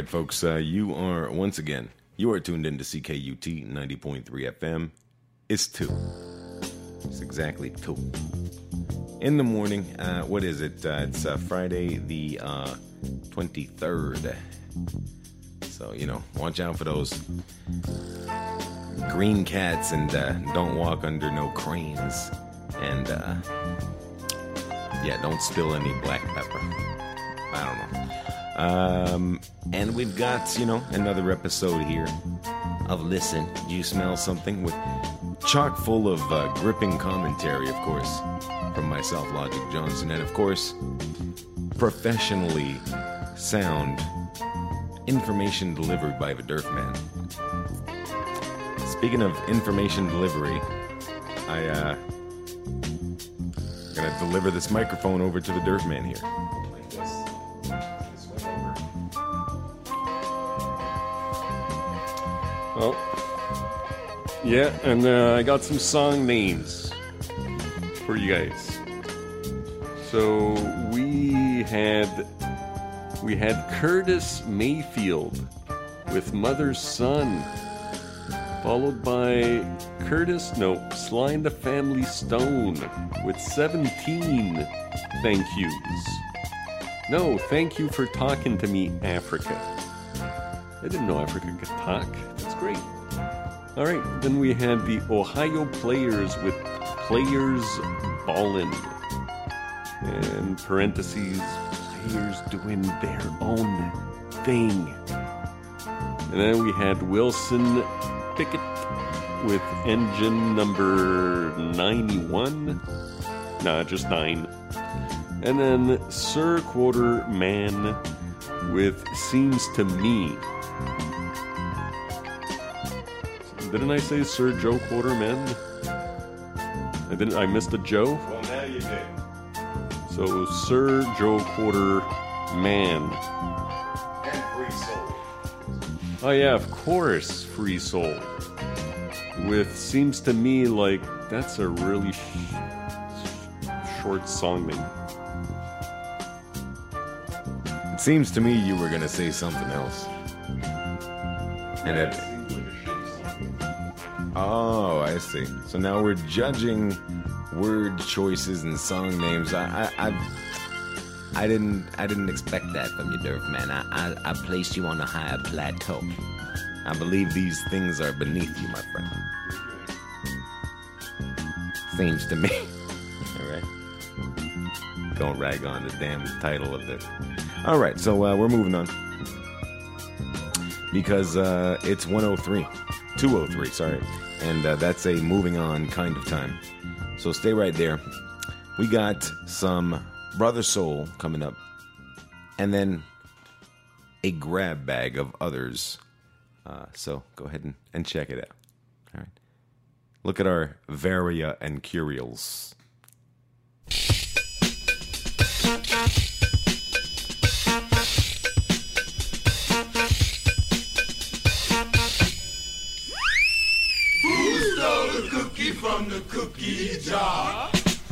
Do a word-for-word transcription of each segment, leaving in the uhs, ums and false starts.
right, folks, uh, you are, once again, you are tuned in to C K U T ninety point three F M. It's two. It's exactly two. In the morning, uh, what is it? Uh, it's uh, Friday the uh, twenty-third. So, you know, watch out for those green cats and uh, don't walk under no cranes. And, uh, yeah, don't spill any black pepper. I don't know. Um, and we've got, you know, another episode here of Listen, Do You Smell Something? With chock full of uh, gripping commentary, of course, from myself, Logic Johnson, and of course, professionally sound information delivered by the Durf Man. Speaking of information delivery, I, uh, gonna deliver this microphone over to the Durf Man here. Well, yeah, and uh, I got some song names for you guys. So we had we had Curtis Mayfield with Mother's Son, followed by Curtis, no, Sly and the Family Stone with seventeen thank yous. No, thank you for talking to me, Africa. I didn't know Africa could talk. That's great. All right, then we had the Ohio Players with Players Ballin'. And parentheses, players doing their own thing. And then we had Wilson Pickett with engine number ninety-one. Nah, just nine. And then Sir Quarterman with Seems to Me. Didn't I say Sir Joe Quarterman? I didn't. I missed a Joe? Well, now you did. So, Sir Joe Quarterman. And Free Soul. Oh yeah, of course, Free Soul. With Seems to Me like that's a really sh- short song name. It seems to me you were gonna say something else. And it. Oh, I see. So now we're judging word choices and song names. I, I, I, I didn't, I didn't expect that from you, Durf Man. I, I, I placed you on a higher plateau. I believe these things are beneath you, my friend. Seems to me. All right. Don't rag on the damn title of this. All right, so uh, we're moving on because uh, it's one oh three, two oh three, sorry, and uh, that's a moving on kind of time. So stay right there. We got some Brother Soul coming up, and then a grab bag of others. Uh, so go ahead and, and check it out. All right. Look at our Varia and Curials. Who stole the cookie from the cookie jar?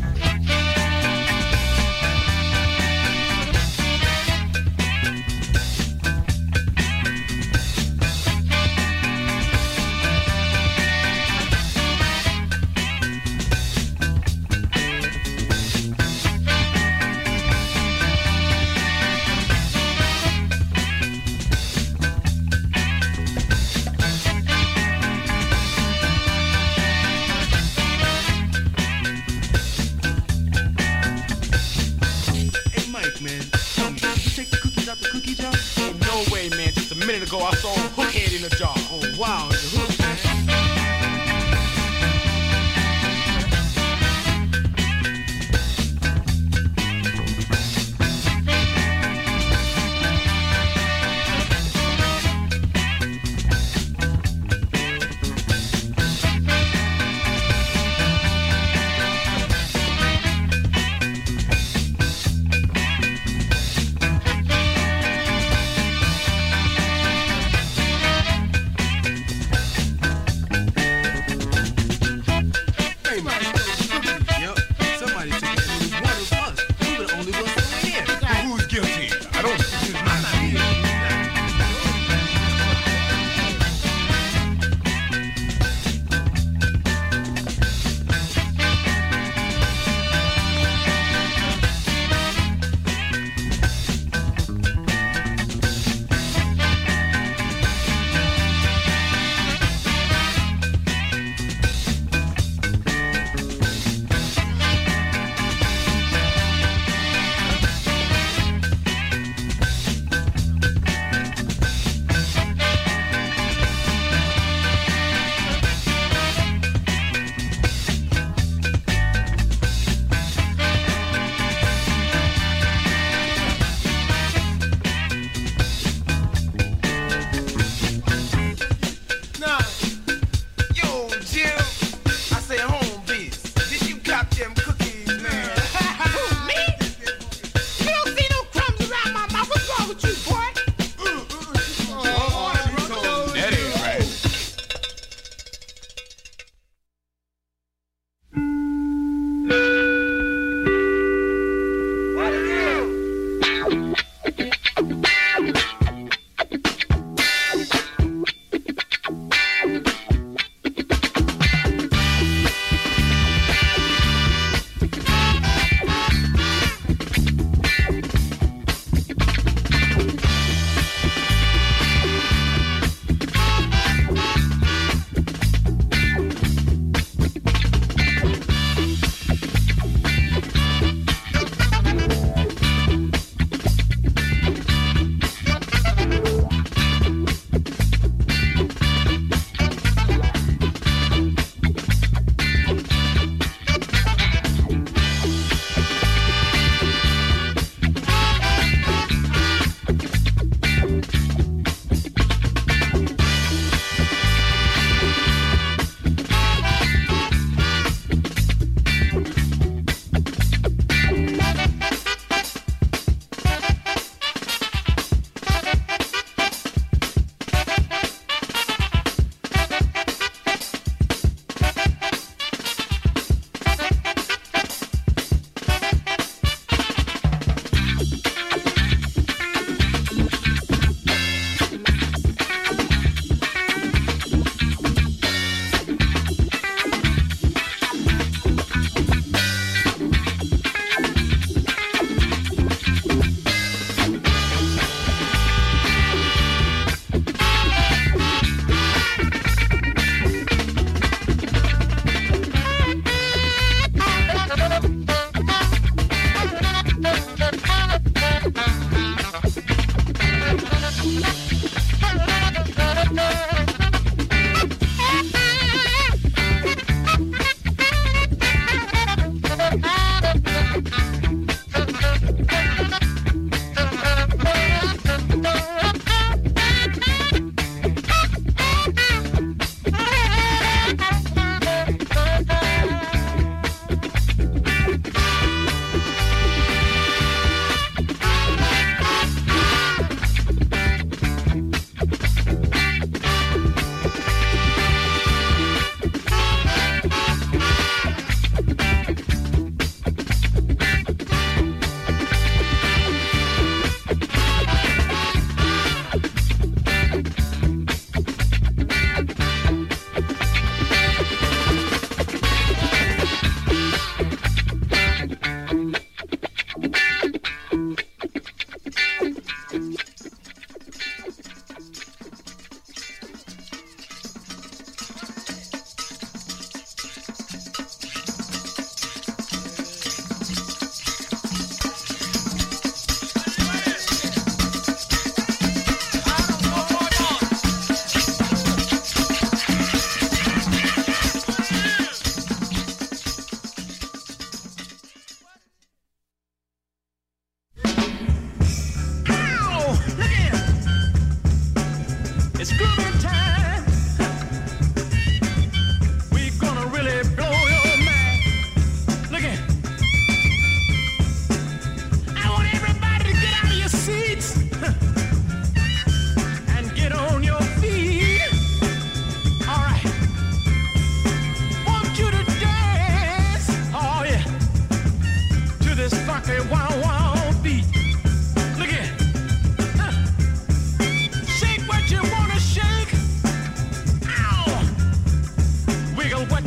Ago, I saw a hook head in a jar. Oh, wow, the hook, man.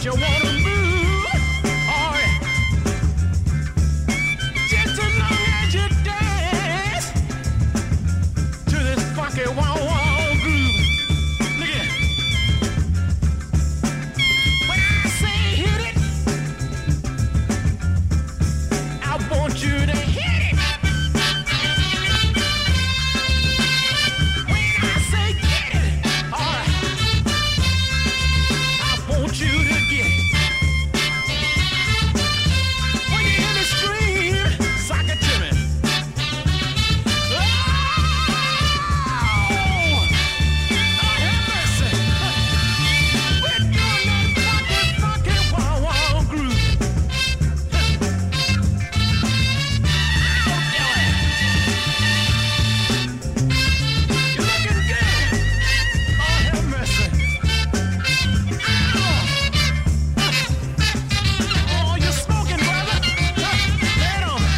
you wanna move. All right. Just as long as you dance to this funky wow wow groove. Look at it. When I say hit it, I want you to hit it. When I say get it, all right, I want you to get it. When you hear me scream, sock it to me. Oh, Lord have mercy. We're doing that funky, funky wow wow groove. You're looking good. Lord have mercy. Oh, you're smoking, brother. Lay it on me.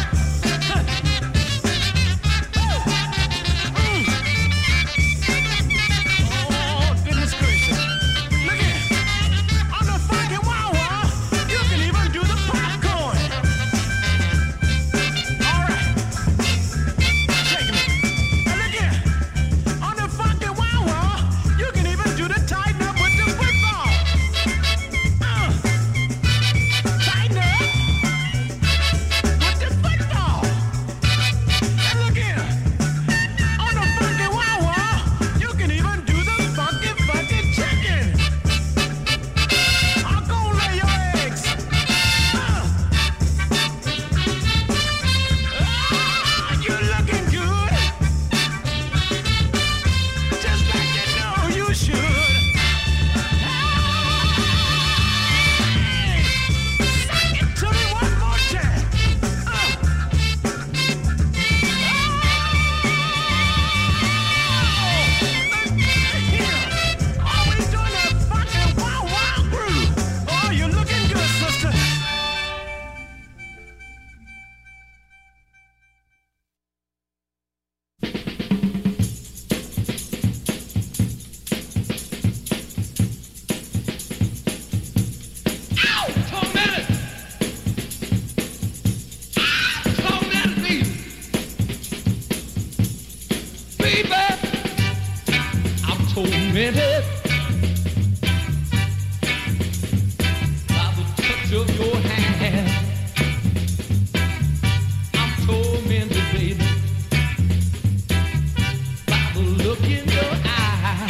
Oh, goodness gracious. Look here. On the funky wow wow, you can even do the popcorn. All right. Take me. Now look here. On the funky wow wow, you can even do the tighten up with the football. Uh, tighten up with the football. And look here. On the funky wow wow, you can even do the funky funky chicken. I'll go lay your eggs. Uh. Ah, you're looking good. Just like you know you should. Hey, sing it to me one more time. Uh. Oh, always doing that fucking wow wow groove. Oh, you're looking good, sister. Ow! Tormented! Ow! Tormented me! Baby! I'm tormented by the touch of your hand. I'm tormented, baby, by the look in your eye.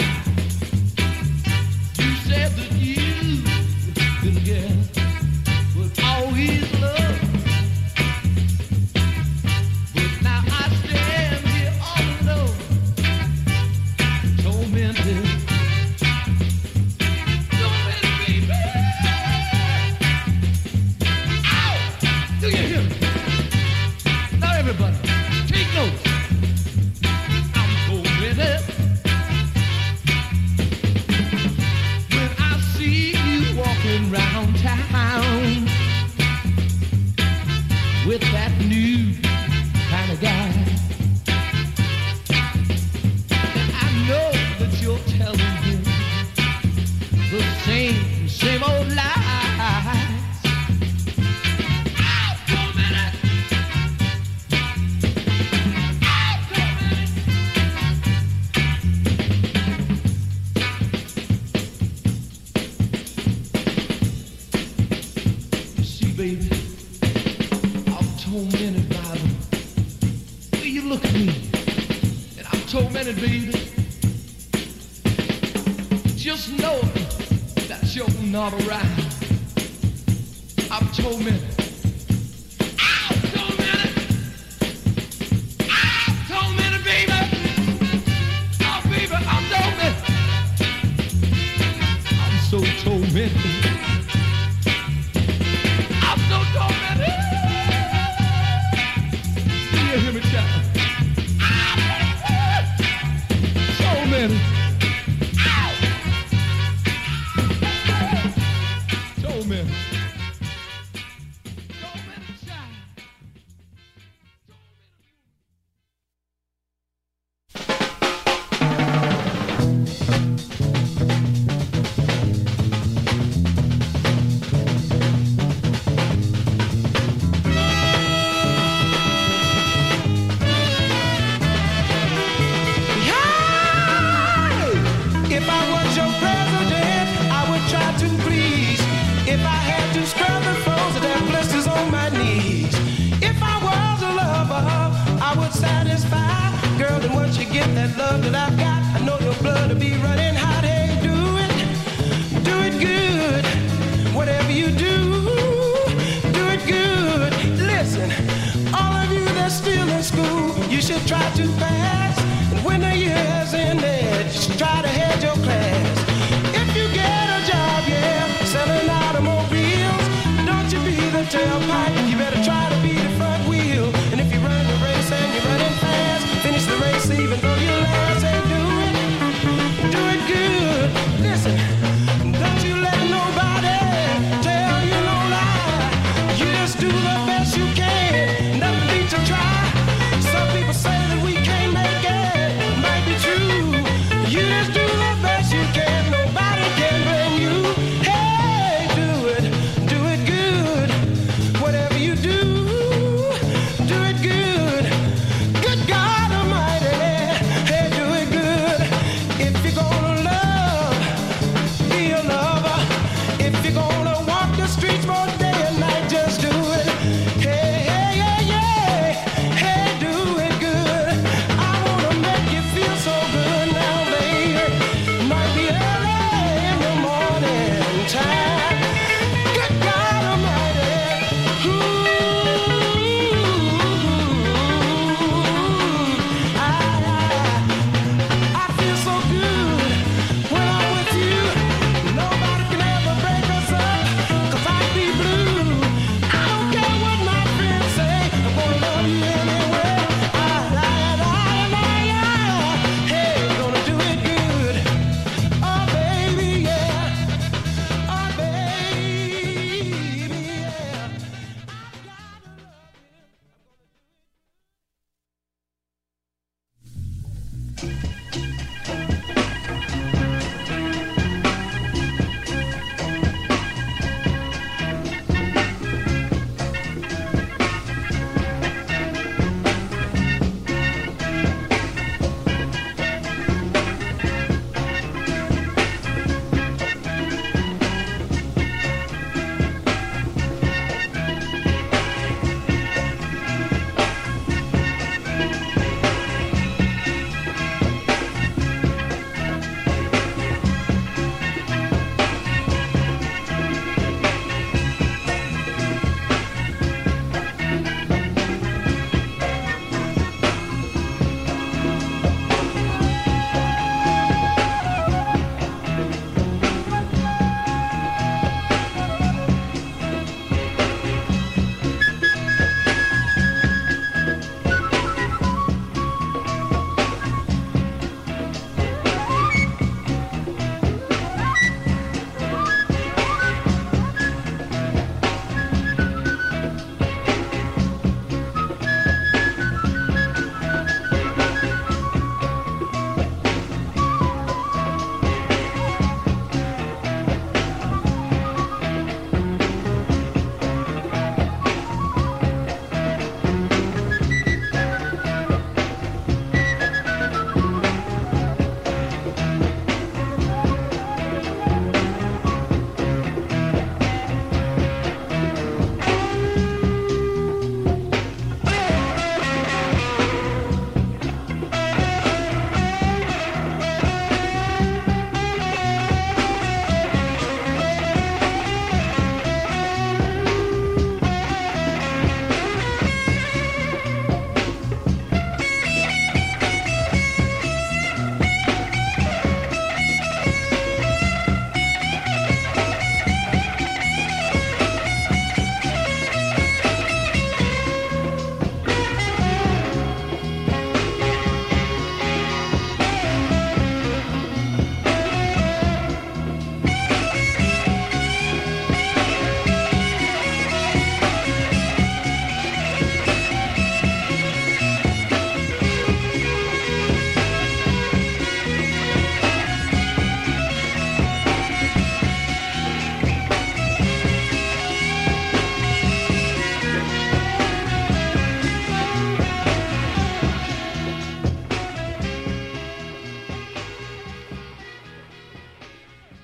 You said that you, little girl, would always love. But now I stand here all alone, tormented. Tormented, baby. Ow! Do you hear me? Now everybody, take notes. I'm tormented when I see you walking round town with that new kind of guy. And I know that you're telling him the same, same old lies. Ow, tormented! Ow, tormented! You see, baby, I'm tormented by the way you look at me. And I'm tormented, baby. Just know that you're not around. I'm tormented. Ow, tormented! Ow, tormented, baby! Oh, baby, I'm tormented. I'm so tormented. I'm so tormented. Do you hear me, child? Tormented. Ow! Tormented. Tormented, child. your president, I would try to please. If I had to scrub the floors of their blisters on my knees. If I was a lover, I would satisfy. Girl, then once you get that love that I've got, I know your blood will be running hot. Hey, do it, do it good. Whatever you do, do it good. Listen, all of you that's still in school, you should try to pass. And when the year's ended, you should try to head your class. If you get a job, yeah, selling automobiles, don't you be the tailpipe. You better try to be the front wheel. And if you're running a race and you're running fast, finish the race even though you're last. Hey, do it, do it good.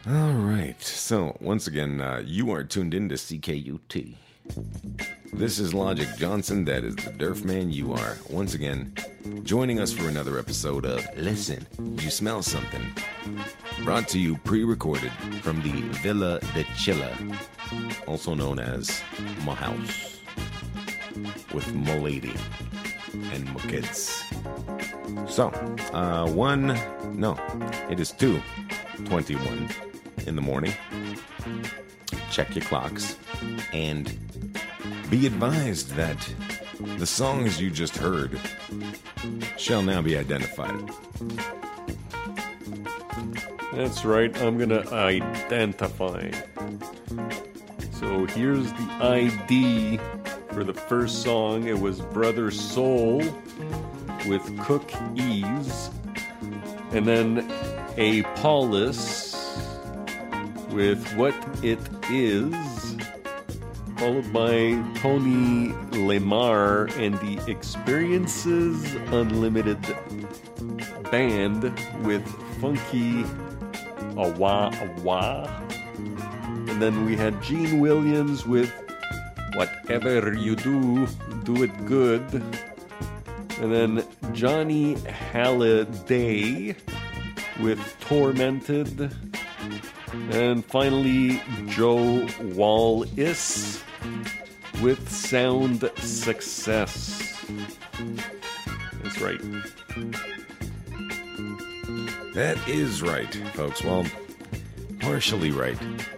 All right. So, once again, uh, you are tuned in to C K U T. This is Logic Johnson. That is the Durf Man. You are, once again, joining us for another episode of Listen, You Smell Something. Brought to you pre-recorded from the Villa de Chilla, also known as my house, with my lady and my kids. So, uh, one, no, it is two twenty-one in the morning. Check your clocks and be advised that the songs you just heard shall now be identified. That's right, I'm gonna identify. So here's the I D for the first song. It was Brother Soul with Cook Ease. And then A Paulus with What It Is, followed by Tony Lemar and the Experiences Unlimited Band with Funky Awa Awa. And then we had Gene Williams with Whatever You Do, Do It Good. And then Johnny Halliday with Tormented. And finally, Joe Wallis with Sound Success. That's right. That is right, folks. Well, partially right.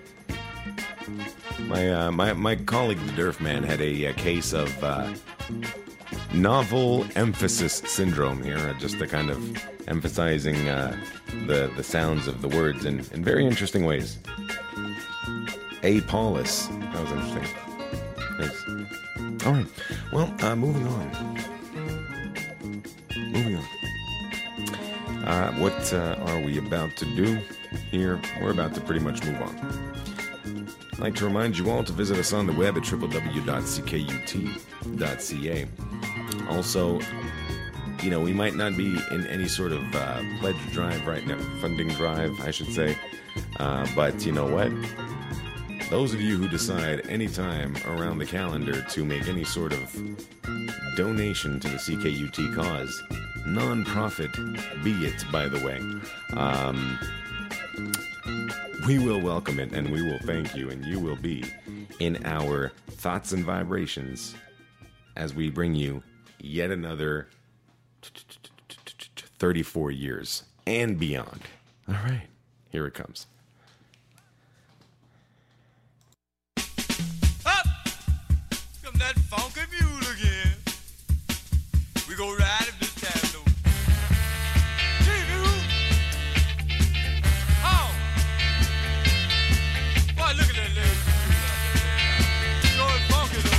My uh, my my colleague, the Durf Man, had a, a case of uh, novel emphasis syndrome here, uh, just the kind of emphasizing uh, the the sounds of the words in, in very interesting ways. A Paulus. That was interesting. Thanks. All right. Well, uh, moving on. Moving on. Uh, what uh, are we about to do here? We're about to pretty much move on. I'd like to remind you all to visit us on the web at w w w dot c k u t dot c a. Also, you know, we might not be in any sort of uh, pledge drive right now, funding drive, I should say. Uh, but you know what? Those of you who decide anytime around the calendar to make any sort of donation to the C K U T cause, non-profit be it, by the way, um, we will welcome it and we will thank you, and you will be in our thoughts and vibrations as we bring you yet another thirty-four years and beyond. All right, here it comes. Up! Come that funky mule again. We go ride it this time, though. Gee, mule! Oh! Boy, look at that little mule out there. Sure is funky, though.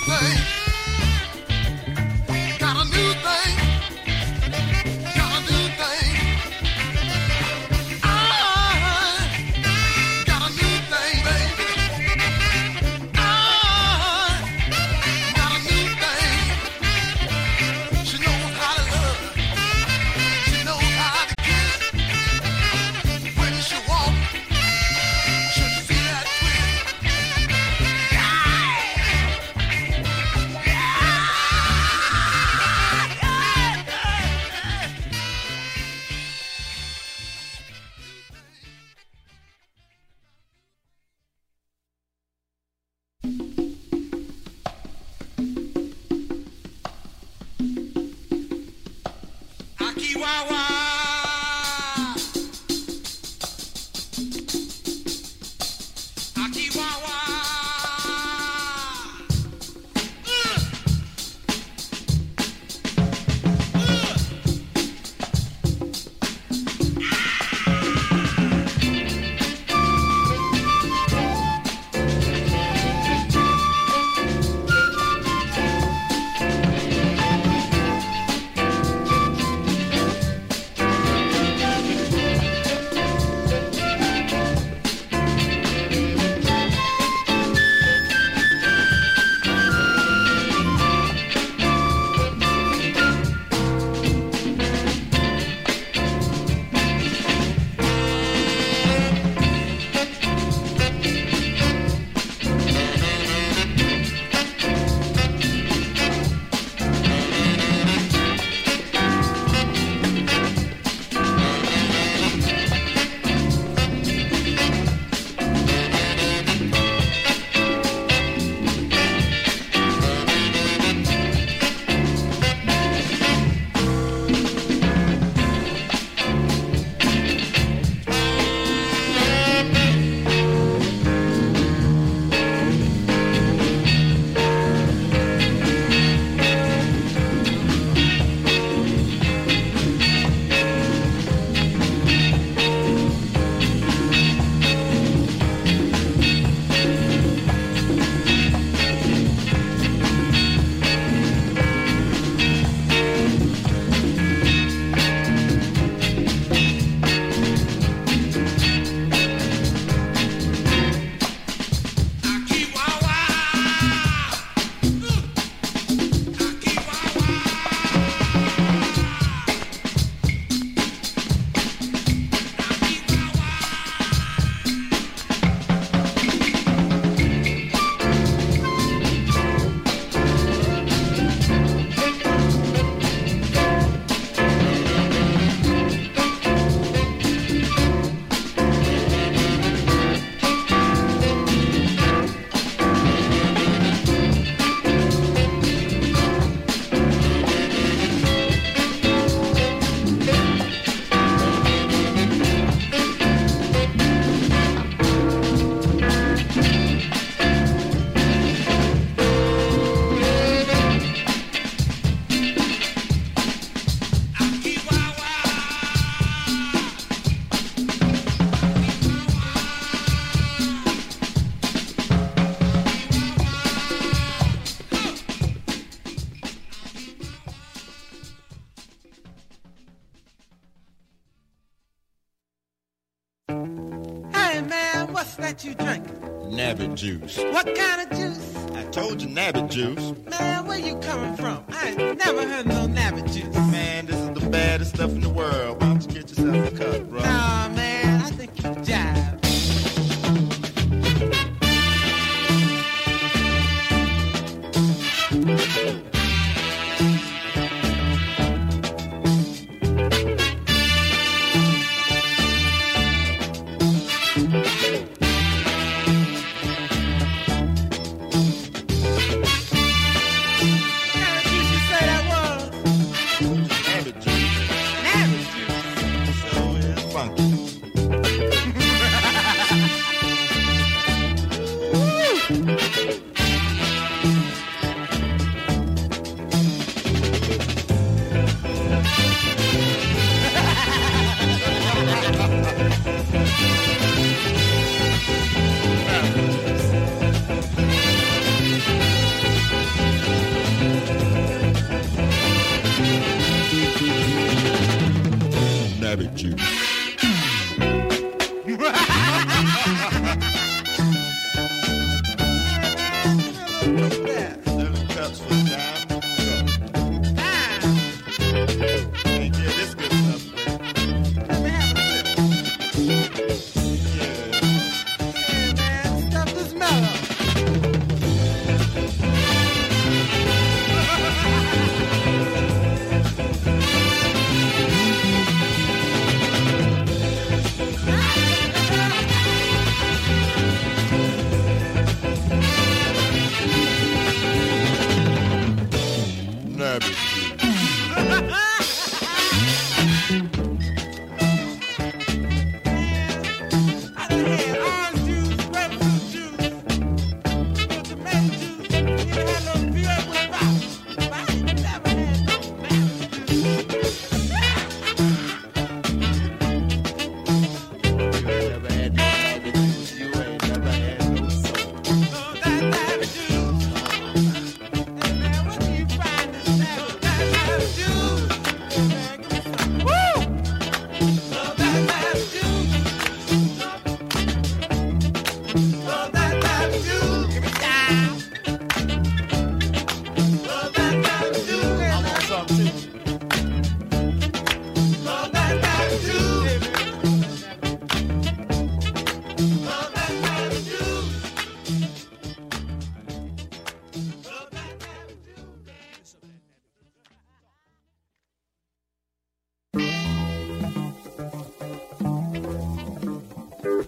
that you drinking? Nabbit juice. What kind of juice? I told you nabbit juice. Man, where you coming from? I ain't never heard no nabbit juice. Man, this is the baddest stuff in the world. Why don't you get yourself a cup, bro? Nah, man, I think you jive.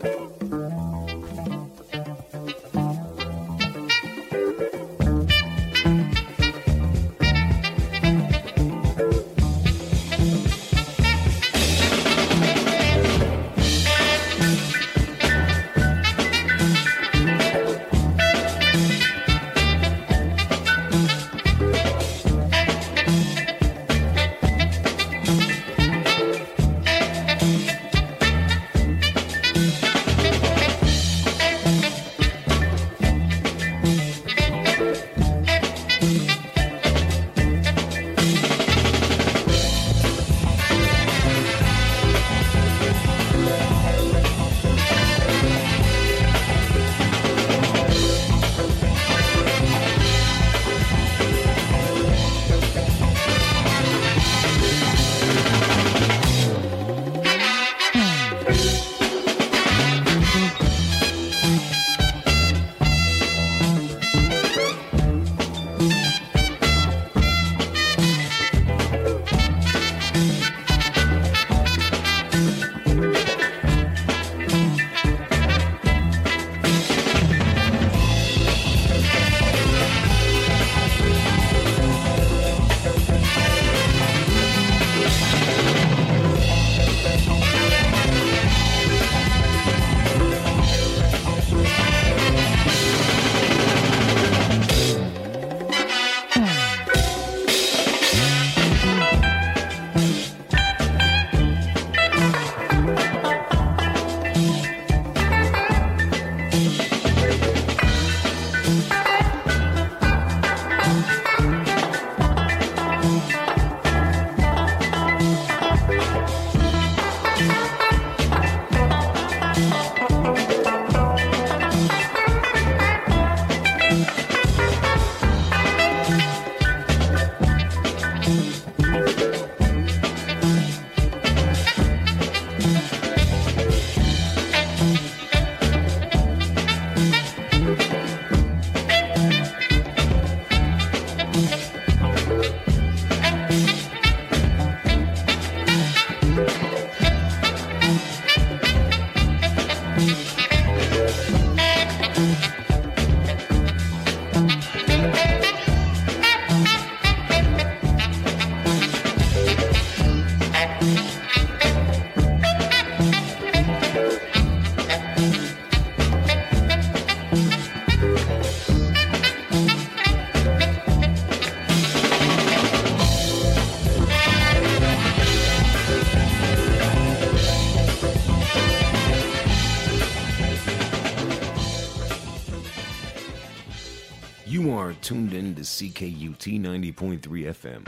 You are tuned in to C K U T ninety point three F M.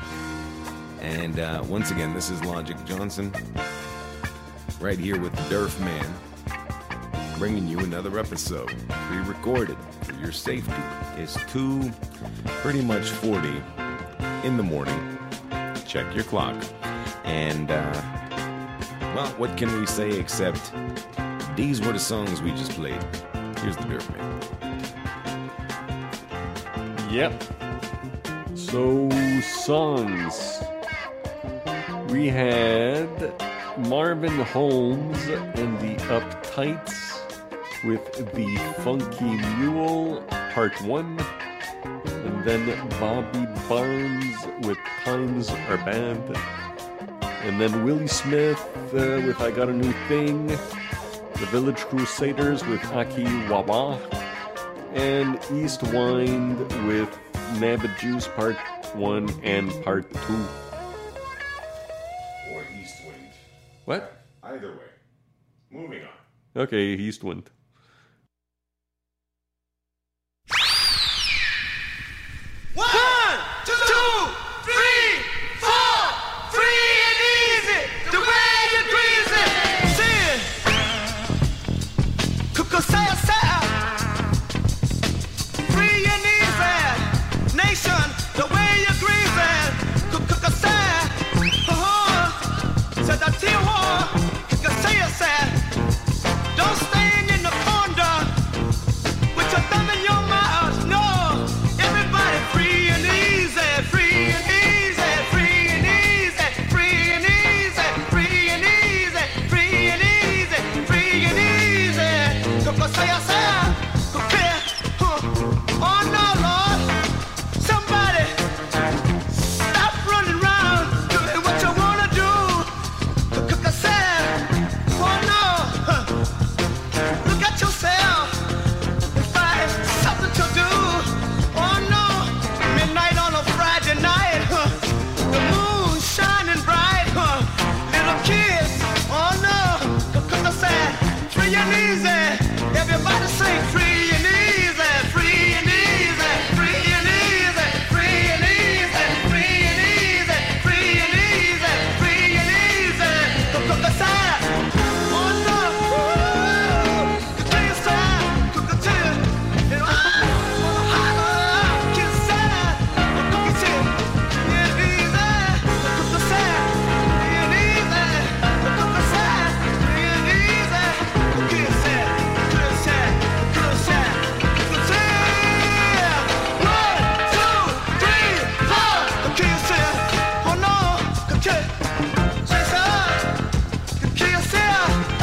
And uh, once again, this is Logic Johnson, right here with the Durf Man, bringing you another episode, pre-recorded for your safety. It's two, pretty much forty in the morning. Check your clock. And, uh, well, what can we say except these were the songs we just played. Here's the Durf Man. Yep. So, songs. We had Marvin Holmes and the Uptights with The Funky Mule, Part one. And then Bobby Barnes with Times Are Bad. And then Willie Smith uh, with I Got a New Thing. The Village Crusaders with Aki Wawa. And East Wind with Nabbit Juice Part one and Part two. Or East Wind. What? Either way. Moving on. Okay, East Wind. One, two, three, four, free and easy, the way you greasy. See it. Cook a say a say. Free and easy. Nation, the way you greasy. Cook cook a say. Uh-huh. Said that T-War. Cook a say a say. Don't stay in the free and easy. Everybody sing free and easy, free and easy, free and easy, free and easy, free and easy, free and easy, free and easy. Cook up the side. Oh no. Cook to your side. Cook it to you. And oh, holler, kiss side. Cook it to you. And easy. Cook the side. And easy. Cook up the side. And easy. Kiss it. Kiss it. Kiss it. Kiss it. One, two, three, four. Kiss it. Oh no. Kiss it. Kiss it. Kiss it.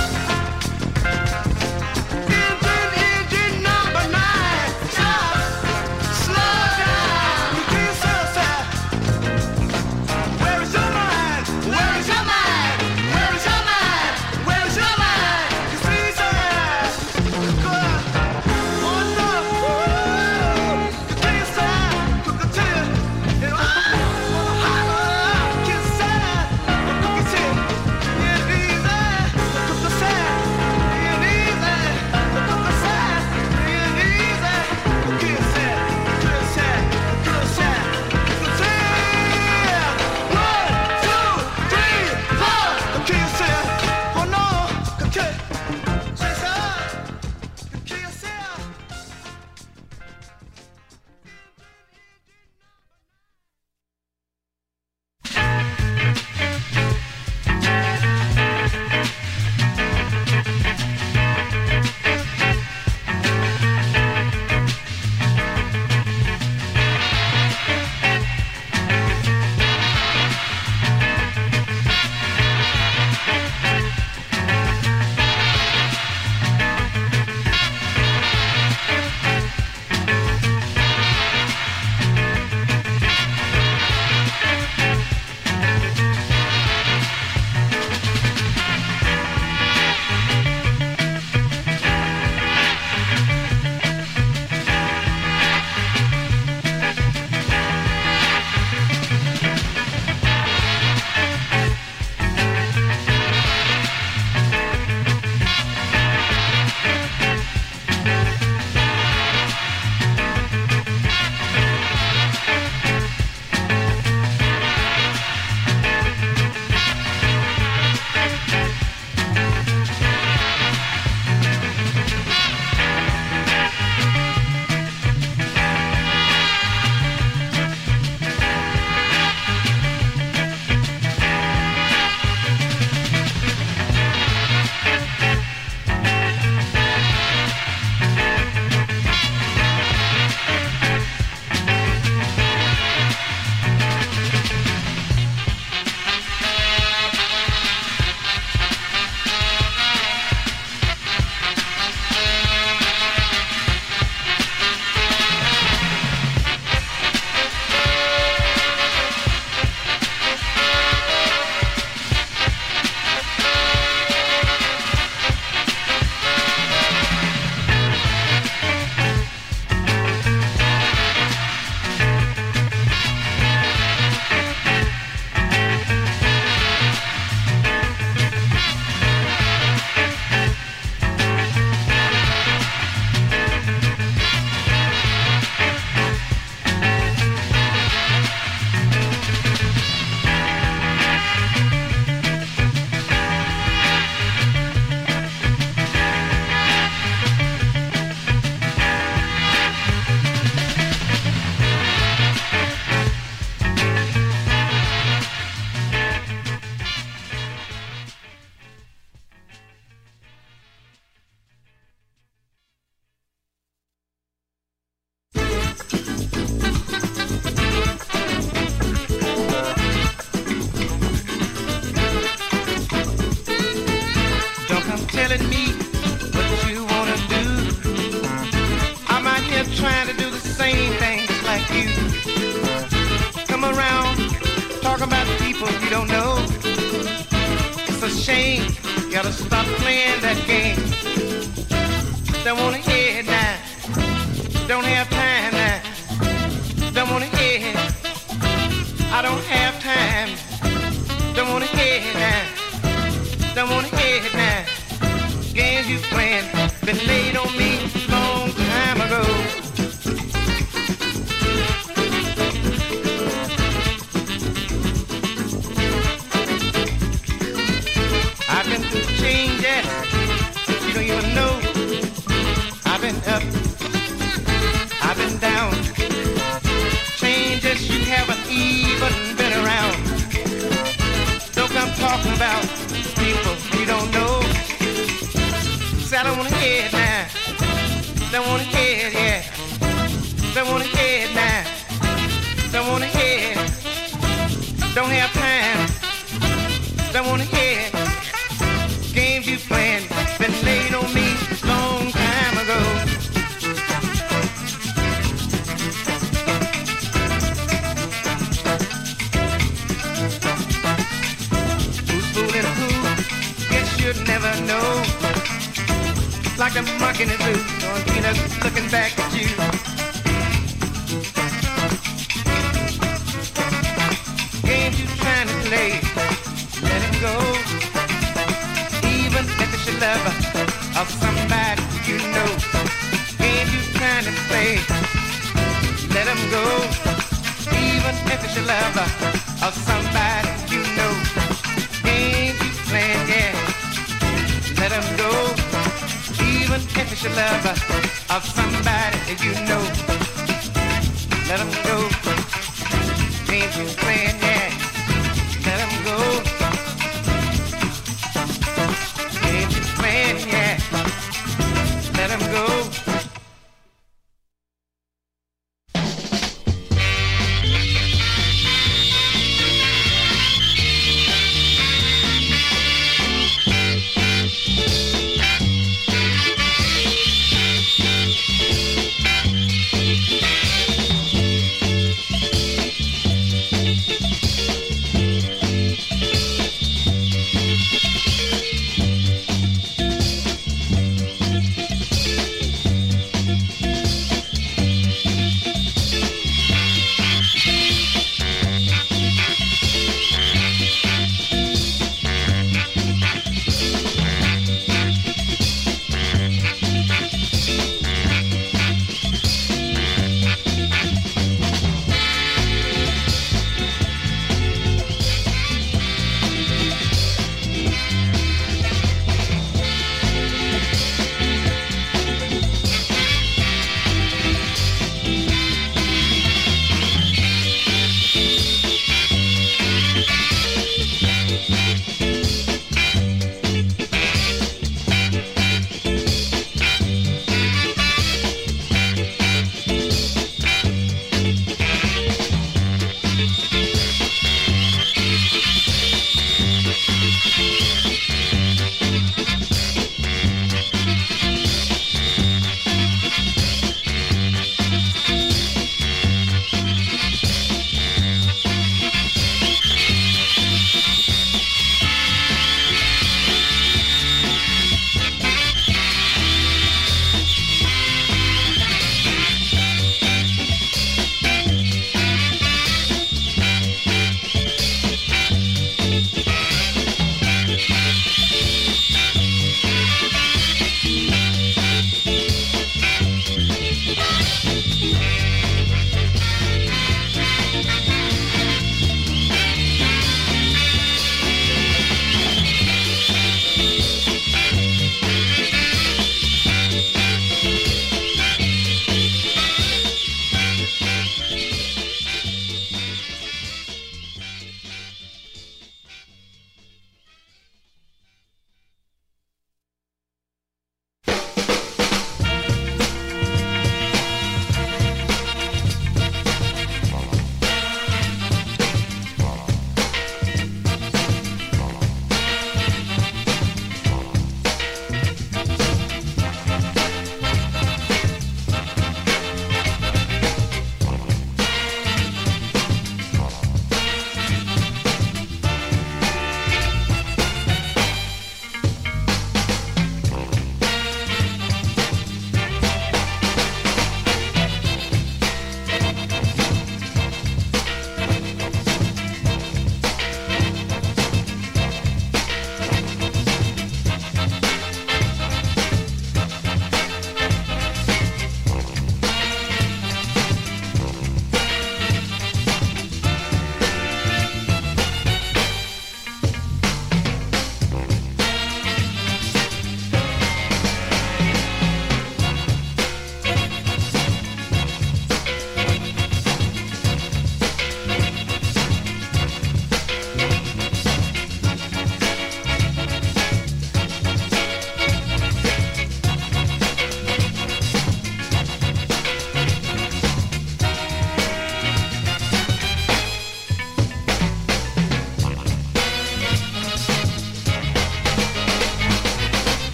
Engine, engine number nine. Stop. Slow down. Kiss it. Where is your mind? Where is your mind? Where is your mind? Where is your mind? You see, sir. Good. Oh no. You kiss it. Cook it to you. And oh, holler. Kiss it. Cook it to you. And easy. Cook the side. And easy. Cook the side. And easy. Kiss it. Kiss it. Kiss it. Kiss it. One, two, three, four. Kiss it. Oh no. Kiss it. Kiss it. Kiss it. telling me what you wanna do. I'm out here trying to do the same thing just like you. Come around, talk about people you don't know. It's a shame, you gotta stop playing that game. Don't wanna hear it now, don't have time now. Don't wanna hear it, I don't have time. Don't wanna hear it now, don't wanna hear it now. Games Games you playing been laid on me long time ago. I've been through changes you don't even know. I've been up, I've been down. Changes you haven't even been around. Don't come talking about people you don't know. Say I don't wanna hear it now. Don't wanna hear it, yeah. Don't wanna hear it now. Don't wanna hear it. Don't have time. Don't wanna hear it. Games you playing been laid on me long time ago. Who's fooling who? Guess you'd never know. Like a monkey in the zoo, on peanuts looking back at you. Games you trying to play, let him go. Even if it's your lover of somebody you know. Games you trying to play, let him go. Even if it's your lover of somebody you know. Games you playing, yeah, let him go. Even if it's your lover of somebody you know. Let him go. Games you playing, yeah, let him go. Games you playing, yeah, let him go.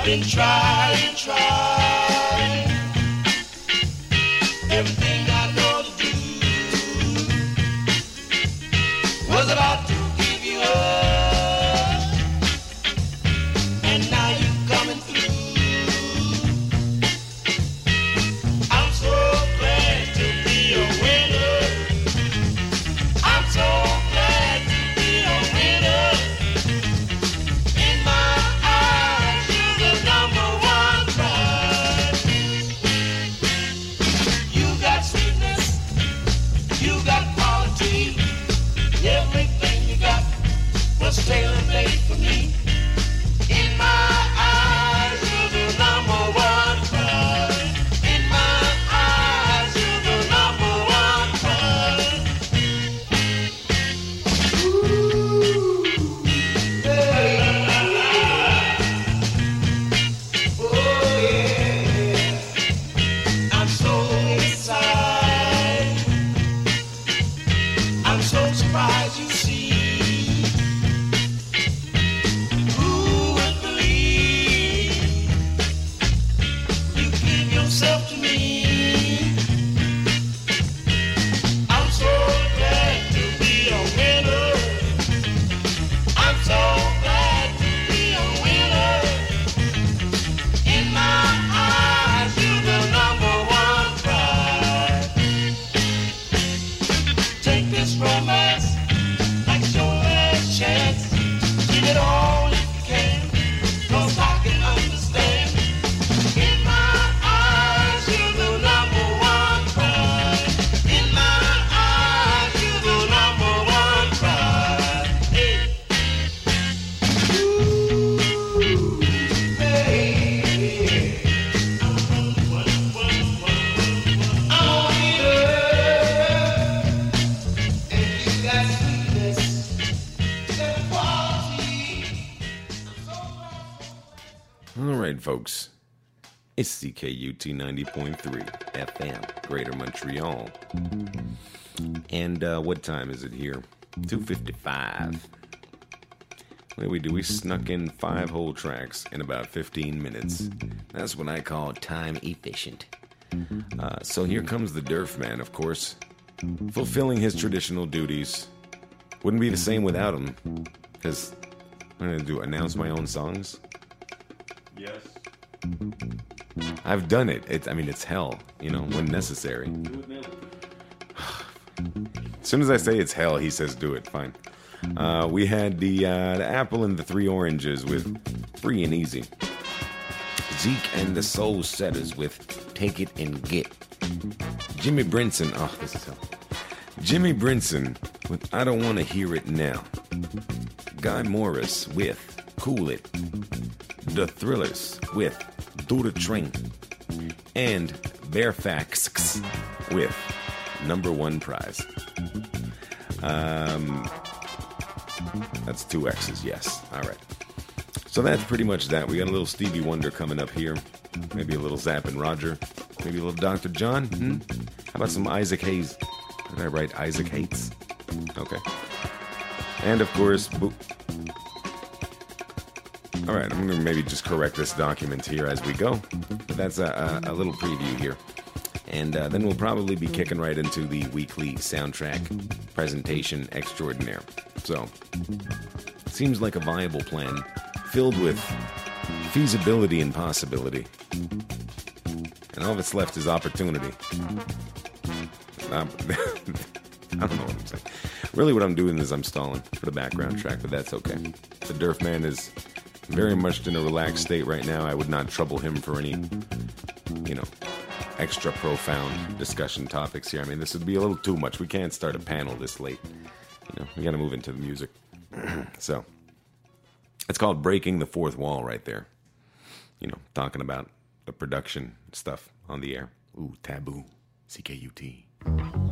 I've been trying, trying everything I know to do was about to give you up, and now you're coming through. I'm so glad to be a winner. I'm so glad to be a winner. In my eyes, you're the number one prize. You got sweetness, you got quality. Everything you got was tailor-made for me. In my eyes, you're the number one prize. In my eyes, you're the number one prize. Ooh, baby. Oh yeah. I'm so excited. I'm so surprised you see. Who would believe you give yourself to me? I'm so glad to be a winner. I'm so glad to be a winner. In my eyes, you're the number one prize. Take this romance like it's your last chance. Give it all if you can, 'cause I can understand. In my eyes, you're the number one prize. In my eyes, you're the number one prize. Hey. Ooh, baby. I'm a winner. And you got sweetness, you got quality. All right, folks. It's C K U T ninety point three F M, Greater Montreal. And uh, what time is it here? two fifty-five. What do we do? We snuck in five whole tracks in about fifteen minutes. That's what I call time efficient. Uh, so here comes the Durf Man, of course, fulfilling his traditional duties. Wouldn't be the same without him, because I'm going to do announce my own songs. Yes. I've done it. It's, I mean, it's hell, you know, when necessary. As soon as I say it's hell, he says do it. Fine. Uh, we had the, uh, the apple and the three oranges with Free and Easy. Zeke and the Soul Setters with Take It and Get. Jimmy Brinson. Oh, this is hell. Jimmy Brinson with I Don't Want to Hear It Now. Guy Morris with Cool It. The Thrillers with Do the Train. And Bearfax with Number One Prize. Um, that's two X's, yes. All right. So that's pretty much that. We got a little Stevie Wonder coming up here. Maybe a little Zapp and Roger. Maybe a little Doctor John. Hmm? How about some Isaac Hayes? Did I write Isaac Hates? Okay. And of course, Bo- all right, I'm going to maybe just correct this document here as we go. But that's a, a, a little preview here. And uh, then we'll probably be kicking right into the weekly soundtrack presentation extraordinaire. So, seems like a viable plan, filled with feasibility and possibility. And all that's left is opportunity. Um, I don't know what I'm saying. Really what I'm doing is I'm stalling for the background track, but that's okay. The Durf Man is very much in a relaxed state right now. I would not trouble him for any, you know, extra profound discussion topics here. I mean, this would be a little too much. We can't start a panel this late. You know, we got to move into the music. So, it's called Breaking the Fourth Wall right there. You know, talking about the production stuff on the air. Ooh, taboo. C K U T.